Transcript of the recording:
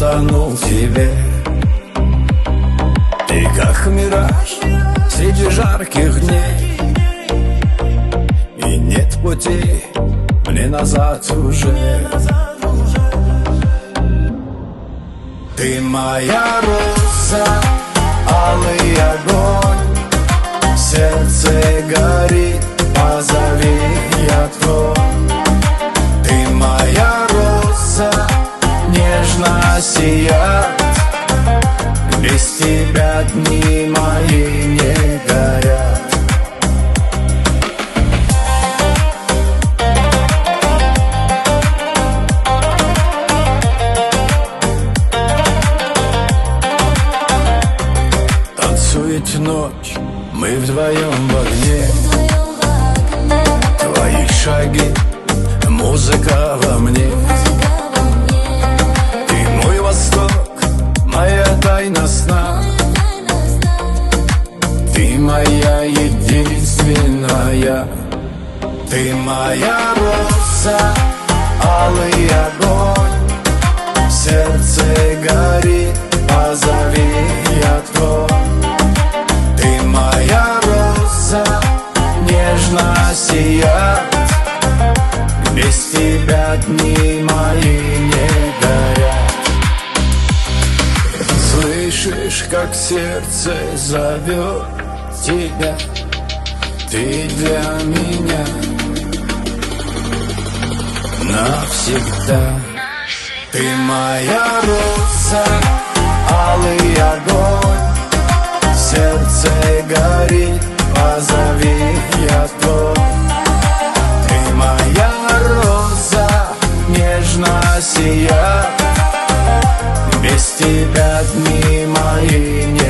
утонул в тебе. Ты как мираж среди жарких дней, и нет пути мне назад уже. Ты моя роза, алый огонь, в сердце горит, позови, я твой. Ты моя роза, нежно сияет, без тебя дни мои не горят. Танцует ночь, мы вдвоем в огне. Твои шаги, музыка во мне. Ты мой восток, моя тайна сна. Ты моя единственная. Ты моя роза, алый огонь, в сердце горит, позови, я твой. Ты моя роза, нежно сияет, без тебя дни мои не горят. Слышишь, как сердце зовет тебя? Ты для меня навсегда. Ты моя роза, алый огонь, в сердце горит, позови, я твой. Ты моя роза, нежно сияет, без тебя дни мои не